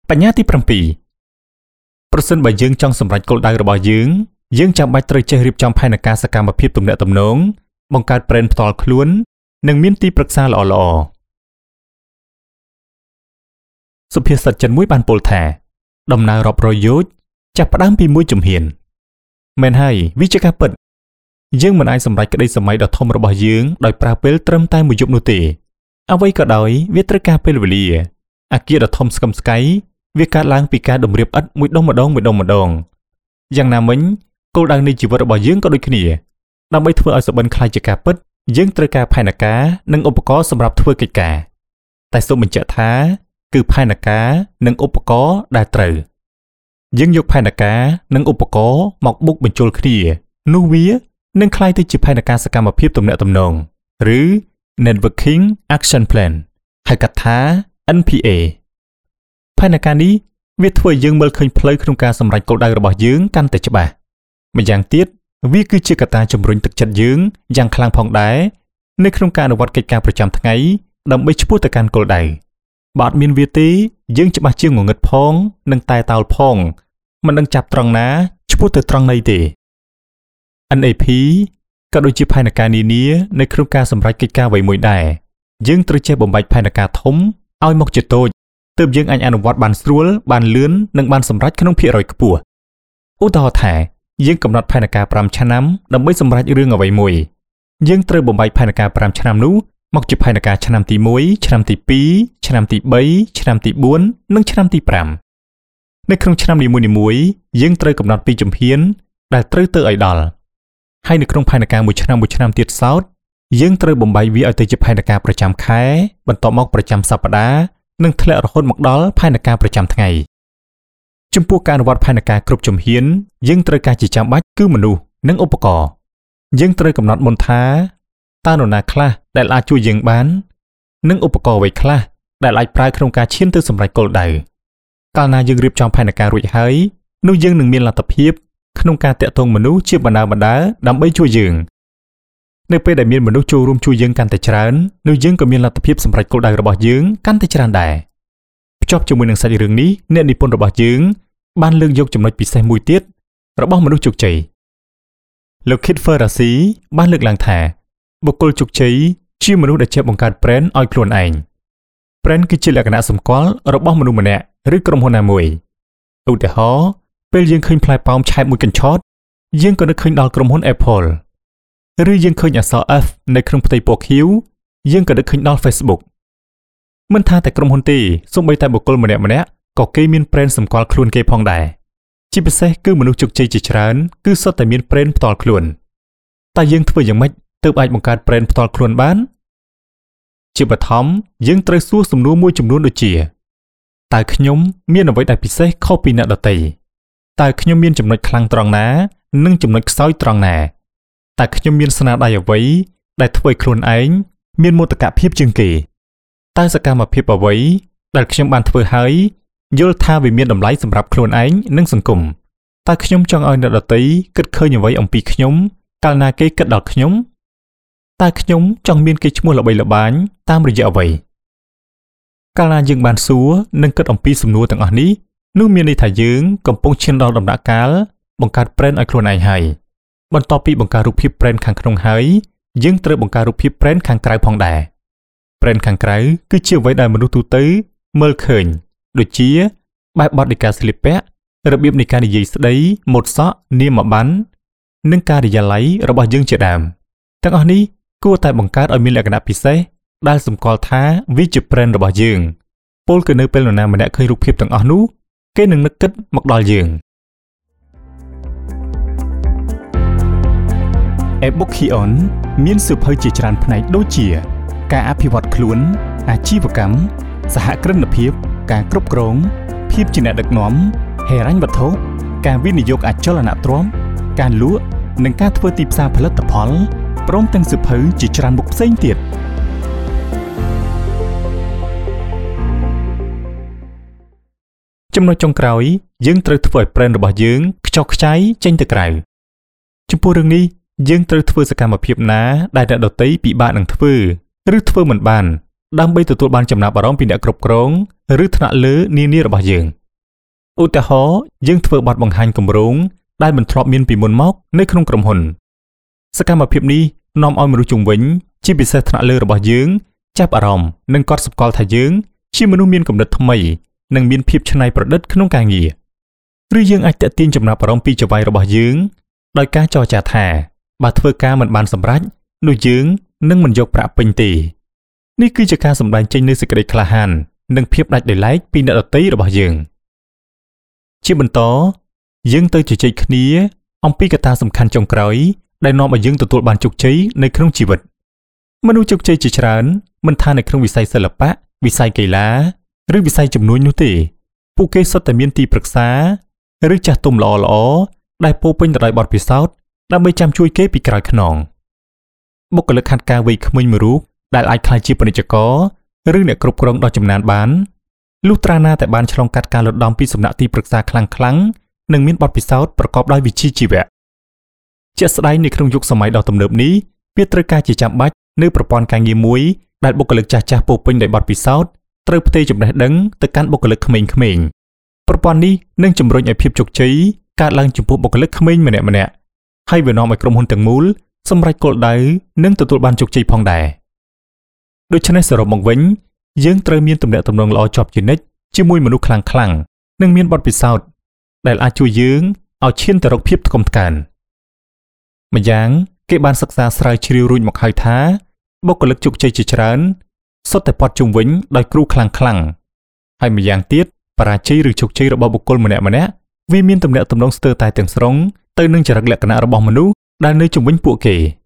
បញ្ញាទី7ប្រសិនបើយើងចង់សម្រេចគោលដៅរបស់យើងចាំបាច់ត្រូវចេះរៀបចំផែនការសកម្មភាពទំនាក់ទំនងបង្កើតប្រេនផ្ទាល់ខ្លួននិងមានទីប្រឹក្សាល្អៗសុភាសិតចិនមួយបានពោលថាដំណើររាប់រយយោជន៍ចាប់ផ្ដើមពីមួយជំហានមែនហើយវាជាការពិតយើងមិនអាចសម្រេចក្តីសម័យដ៏ធំរបស់យើងដោយប្រើពេលត្រឹមតែមួយយប់នោះទេអ្វីក៏ដោយវាត្រូវការពេលវេលាអាគារដ៏ធំស្កឹមស្កៃវាកើតឡើងពីការតម្រៀបឥដ្ឋមួយដុំម្ដងយ៉ាងណាមិញគោលដៅនៃជីវិតរបស់យើងក៏ដូចគ្នាដើម្បីធ្វើឲ្យសុបិនខ្លាយជាការពិតយើងត្រូវការផែនការនិងឧបករណ៍សម្រាប់ធ្វើកិច្ចការតែសូមបញ្ជាក់ថាគឺផែនការនិងឧបករណ៍ដែលត្រូវយើងយកផែនការនិងឧបករណ៍មកបុកបញ្ចូលគ្នានោះវានឹងក្លាយទៅជាផែនការសកម្មភាពទំនាក់ទំនងឬ Networking Action Plan ហៅកាត់ថា NPA ផែនការនេះវាធ្វើឲ្យយើងមើលឃើញផ្លូវក្នុងការសម្រេចគោលដៅរបស់យើងកាន់តែច្បាស់ម្យ៉ាងទៀតវាគឺជាកត្តាជំរុញទឹកចិត្តយើងយ៉ាងខ្លាំងផងដែរនៅក្នុងការអនុវត្តកិច្ចការប្រចាំថ្ងៃដើម្បីឆ្ពោះទៅកាន់គោលដៅបើអត់មានវាទេយើងច្បាស់ជាងងងឹតផងនិងតែតោលផងមិនដឹងចាប់ត្រង់ណាឆ្ពោះទៅត្រង់ណីទេ NAP ក៏ដូចជាផែនការនានានៅក្នុងការសម្រេចកិច្ចការអ្វីមួយដែរយើងត្រូវចេះបំបែកផែនការធំឲ្យមកជាតូចទើបយើងអាចអនុវត្តបានស្រួលបានលឿននិងបានសម្រេចក្នុងភាគរយខ្ពស់ឧទាហរណ៍ថាយើងកំណត់ផែនការ5ឆ្នាំដើម្បីសម្រេចរឿងអ្វីមួយយើងត្រូវបំបែកផែនការ5ឆ្នាំនោះមកជាផែនការឆ្នាំទី1ឆ្នាំទី2ឆ្នាំទី3ឆ្នាំទី4និងឆ្នាំទី5នៅក្នុងឆ្នាំនីមួយៗយើងត្រូវកំណត់ពីជំហានដែលត្រូវទៅឲ្យដល់ហើយនៅក្នុងផែនការមួយឆ្នាំទៀតសោតយើងត្រូវបំបែកវាឲ្យទៅជាផែនការប្រចាំខែបន្ទាប់មកប្រចាំសប្តាហ៍និងធ្លាក់រហូតមកដល់ផែនការប្រចាំថ្ងៃចំពោះការអនុវត្តផែនការគ្រប់ជំហានយើងត្រូវការជាចាំបាច់គឺមនុស្សនិងឧបករណ៍យើងត្រូវកំណត់មុនថាតើនរណាខ្លះដែលអាចជួយយើងបាននិងឧបករណ៍អ្វីខ្លះដែលអាចប្រើក្នុងការឈានទៅសម្រេចគោលដៅកាលណាយើងរៀបចំផែនការរួចហើយនោះយើងនឹងមានលទ្ធភាពក្នុងការតាក់ទងមនុស្សជាបណ្ដាដើម្បីជួយយើងនៅពេលដែលមានមនុស្សចូលរួមជួយយើងកាន់តែច្រើននោះយើងក៏មានលទ្ធភាពសម្រេចគោលដៅរបស់យើងកាន់តែច្រើនដែរភ្ជាប់ជាមួយនឹងសាច់រឿងនេះអ្នកនិពន្ធរបស់យើងបានលើកយកចំណុចពិសេសមួយទៀតរបស់មនុស្សជោគជ័យលោក Kit Ferrazzi បានលើកឡើងថាបុគ្គលជោគជ័យជាមនុស្សដែលចេះបង្កើត brand ឲ្យខ្លួនឯង brand គឺជាលក្ខណៈសម្គាល់របស់មនុស្សម្នាក់ឬក្រុមហ៊ុនណាមួយឧទាហរណ៍ពេលយើងឃើញផ្លែប៉ោមឆែបមួយកញ្ឆោតយើងក៏នឹកឃើញដល់ក្រុមហ៊ុន Apple ឬយើងឃើញអក្សរ F នៅក្នុងផ្ទៃពណ៌ខៀវយើងក៏នឹកឃើញដល់ Facebook មិនថាតែក្រុមហ៊ុនទេសូម្បីតែបុគ្គលម្នាក់ក៏គេមាន brand សម្គាល់ខ្លួនគេផងដែរជាពិសេសគឺមនុស្សជោគជ័យជាច្រើនគឺសុទ្ធតែមាន brand ផ្ទាល់ខ្លួនតែយើងធ្វើយ៉ាងម៉េចទើបអាចបង្កើត brand ផ្ទាល់ខ្លួនបានជាបឋមយើងត្រូវសួរសំណួរមួយចំនួនដូចជាតើខ្ញុំមានអ្វីដែលពិសេសខុសពីអ្នកដទៃតើខ្ញុំមានចំណុចខ្លាំងត្រង់ណានិងចំណុចខ្សោយត្រង់ណាតើខ្ញុំមានស្នាដៃអ្វីដែលធ្វើឲ្យខ្លួនឯងមានមោទកភាពជាងគេតើសកម្មភាពអ្វីដែលខ្ញុំបានធ្វើហើយយល់ថាវាមានតម្លៃសម្រាប់ខ្លួនឯងនិងសង្គមតើខ្ញុំចង់ឲ្យអ្នកដទៃគិតឃើញអ្វីអំពីខ្ញុំកាលណាគេគិតដល់ខ្ញុំតើខ្ញុំចង់មានកេរ្តិ៍ឈ្មោះល្បីល្បាញតាមរយៈអ្វីកាលណាយើងបានសួរនិងគិតអំពីសំណួរទាំងអស់នេះនោះមានន័យថាយើងកំពុងឈានដល់ដំណាក់កាលបង្កើត brand ឲ្យខ្លួនឯងហើយបន្ទាប់ពីបង្កើតរូបភាព brand ខាងក្នុងហើយយើងត្រូវបង្កើតរូបភាព brand ខាងក្រៅផងដែរ brand ខាងក្រៅគឺជាអ្វីដែលមនុស្សទូទៅមើលឃើញដូចជាបែបបទនៃការស្លៀកពាក់របៀបនៃការនិយាយស្ដីម៉ូដសក់នាមប័ណ្ណនិងការិយាល័យរបស់យើងជាដើមទាំងអស់នេះគួរតែបង្កើតឲ្យមានលក្ខណៈពិសេសដែលសម្គាល់ថាវាជា brand របស់យើងពលគឺនៅពេលនរណាម្នាក់ឃើញរូបភាពទាំងអស់នោះគេនឹងនឹកគិតមកដល់យើង Ebookion មានសៀវភៅជាច្រើនផ្នែកដូចជាការអភិវឌ្ឍខ្លួនអាជីវកម្មសហគ្រិនភាពការគ្រប់គ្រងភាពជាអ្នកដឹកនាំហិរញ្ញវត្ថុការវិនិយោគអចលនទ្រព្យការលក់និងការធ្វើទីផ្សារផលិតផលព្រមទាំងសៀវភៅជាច្រើនមុខផ្សេងទៀតចំណុចចុងក្រោយយើងត្រូវធ្វើឲ្យ brand របស់យើងខ្ចោះខ្ចាយចេញទៅក្រៅចំពោះរឿងនេះយើងត្រូវធ្វើសកម្មភាពណាដែលអ្នកដទៃពិបាកនឹងធ្វើឬធ្វើមិនបានដើម្បីទទួលបានចំណាប់អារម្មណ៍ពីអ្នកគ្រប់គ្រងឬថ្នាក់លើនានារបស់យើងឧទាហរណ៍យើងធ្វើបទបង្ហាញគម្រោងដែលមិនធ្លាប់មានពីមុនមកនៅក្នុងក្រុមហ៊ុនសកម្មភាពនេះនាំឲ្យមនុស្សជុំវិញជាពិសេសថ្នាក់លើរបស់យើងចាប់អារម្មណ៍និងកត់សម្គាល់ថាយើងជាមនុស្សមានគំនិតថ្មីនិងមានភាពច្នៃប្រឌិតក្នុងការងារឬយើងអាចទាក់ទាញចំណាប់អារម្មណ៍ពីចៅហ្វាយរបស់យើងដោយការចរចាថាបើធ្វើការមិនបានសម្រេចនោះយើងនឹងមិនយកប្រាក់ពេញទេនេះគឺជាការសម្ដែងចេញនូវសេចក្តីក្លាហាននិងភាពដាច់ដោយឡែកពីអ្នកដទៃរបស់យើងជាបន្តយើងទៅជជែកគ្នាអំពីកត្តាសំខាន់ចុងក្រោយដែលនាំឲ្យយើងទទួលបានជោគជ័យនៅក្នុងជីវិតមនុស្សជោគជ័យជាច្រើនមិនថានៅក្នុងវិស័យសិល្បៈវិស័យកីឡាឬវិស័យជំនួញនោះទេពួកគេសុទ្ធតែមានទីប្រឹក្សាឬចាស់ទុំល្អៗដែលពោរពេញទៅដោយបទពិសោធន៍ដើម្បីចាំជួយគេពីក្រោយខ្នងបុគ្គលិកខាត់ការវ័យក្មេងមួយរូបដែលអាចក្លាយជាពាណិជ្ជករឬអ្នកគ្រប់គ្រងដ៏ចំណានបានលុះត្រាណាតែបានឆ្លងកាត់ការលត់ដំពីសំណាក់ទីប្រឹក្សាខ្លាំងៗនិងមានបទពិសោធន៍ប្រកបដោយវិជ្ជាជីវៈជាក់ស្ដែងនៅក្នុងយុគសម័យដ៏ទំនើបនេះវាត្រូវការជាចាំបាច់នៅប្រព័ន្ធការងារមួយដែលបុគ្គលិកចាស់ៗពោរពេញដោយបទពិសោធន៍ត្រូវផ្ទេរចំណេះដឹងទៅកាន់បុគ្គលិកក្មេងៗប្រព័ន្ធនេះនឹងជំរុញឲ្យភាពជោគជ័យកើតឡើងចំពោះបុគ្គលិកក្មេងម្នាក់ៗហើយវានាំឲ្យក្រុមហ៊ុនទាំងមូលសម្រេចគោលដៅនិងទទួលបានជោគជ័យផងដែរដូច្នេះសរុបមកវិញយើងត្រូវមានទំនាក់ទំនងល្អជាប់ជានិច្ចជាមួយមនុស្សខ្លាំងៗនិងមានបទពិសោធន៍ដែលអាចជួយយើងឲ្យឈានទៅរកភាពថ្កុំថ្កើងម្យ៉ាងគេបានសិក្សាស្រាវជ្រាវរួចមកហើយថាបុគ្គលិកជោគជ័យជាច្រើនសុទ្ធតែព័ទ្ធជុំវិញដោយគ្រូខ្លាំងៗហើយម្យ៉ាងទៀតបរាជ័យឬជោគជ័យរបស់បុគ្គលម្នាក់ៗវាមានទំនាក់ទំនងស្ទើរតែទាំងស្រុងទៅនឹងចរិតលក្ខណៈរបស់មនុស្សដែលនៅជុំវិញពួកគេ